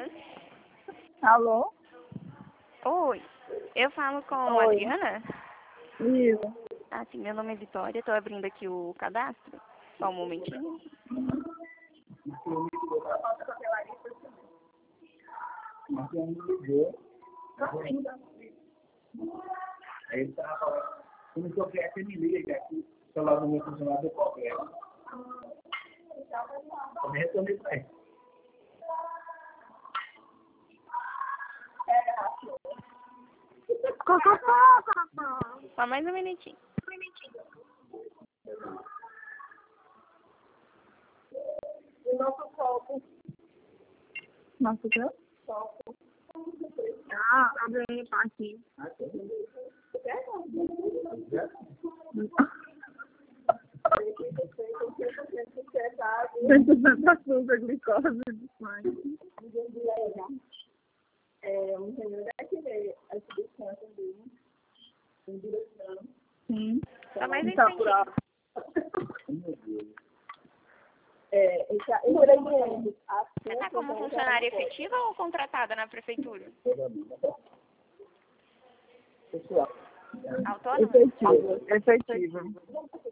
Alô? Oi, eu falo com a Oi. Adriana? Isso. Ah, sim, meu nome é Vitória, estou abrindo aqui o cadastro. Só um momentinho. Aí ele tava falando, começou a criar, você me liga aqui, o celular do meu funcionário deu problema. Eu nem respondi pra ele. Só mais um minutinho. O nosso copo. Nosso quê? Copo. Ah, abre aí, tá aqui. Açúcar, glicose, desmaio. Um remédio que veio a substância dele. Sim. Só mais um instantinho. Você está como funcionária efetiva ou contratada na prefeitura? Pessoal. Autônoma? Efetiva.